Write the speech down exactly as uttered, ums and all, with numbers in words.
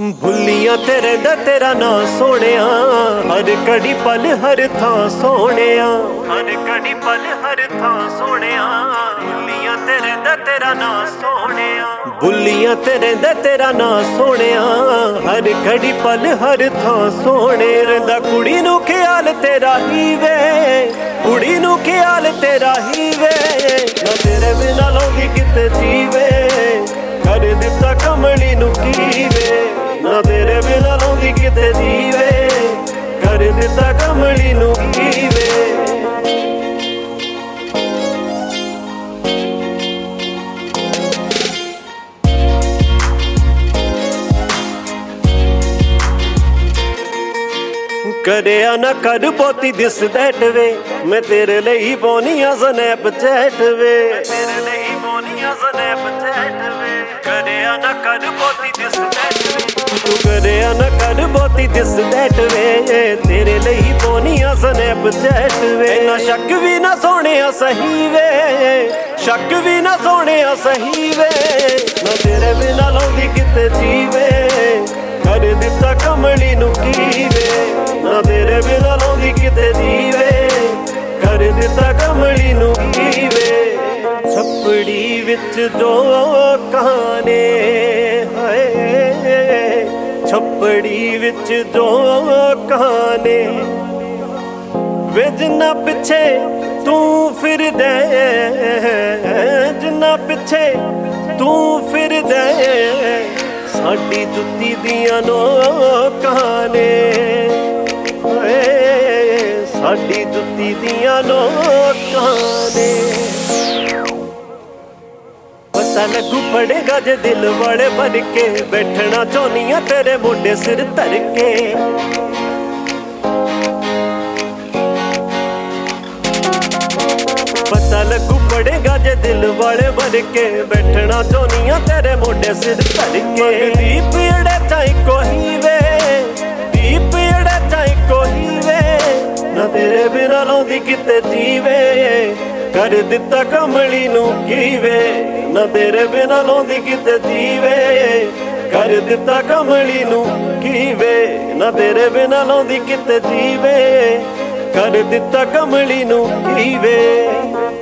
भुलिया तेरे दा तेरा ना सोनिया, हर कड़ी पल हर थां सोनिया, हर कड़ी पल हर थां सोनिया। भुलिया तेरे दा तेरा ना सोनिया, भुलिया तेरे दा तेरा ना सोनिया, हर कड़ी पल हर थां सोने। रंदा कुड़ी नू ख्याल तेरा ही वे, कुड़ी नू ख्याल तेरा ही वे, ना तेरे बिना लौंदी किते जीवे, कर दिता कमली नू की वे, ना तेरे बिना लौंदी किते जीवे, कर दिता कमली नू की वे। करिया ना कर पोती दिस दैट वे, मैं तेरे लिए पानी आ स्नैपचैट वे, तेरे लिए पानी आ स्नैपचैट वे। करिया ना कर पोती दिस दैट वे, तू करिया ना कर पोती दिस दैट वे, तेरे लिए पानी आ स्नैपचैट वे। ना शक भी ना सोने सही वे, शक भी ना सोने सही वे, ना तेरे बिना लौंदी किते जीवे, कर दिता कमली नू की वे, ना तेरे बिना लौंदी किते जीवे, कर दिता कमली नू की वे। छपड़ी विच जो कहाने हाय, छपड़ी विच जो कहाने, वे जिन्ना पिछे तू फिर दे, जिन्ना पिछे तू फिर दे, साडी जुत्ती दियां नोकां ने, साडी जुत्ती दियां नोकां ने। पता लगू पड़ेगा जे दिल वाले बन के, बैठना चाहनिया तेरे मोढे सिर धर के। पता लगू पड़ेगा जे दिल वाले बन के, बैठना चाहनिया तेरे मोढे सिर धर के। दीप अड़े चाहे कोई वे, दीप अड़े चाहे कोई वे, ना तेरे बिना लौंदी किते जीवे, कर दिता कमली नू की वे, ना तेरे बिना लौंदी किते जीवे, कर दिता कमली नू की वे, ना तेरे बिना लौंदी किते जीवे, कर दिता कमली नू की वे।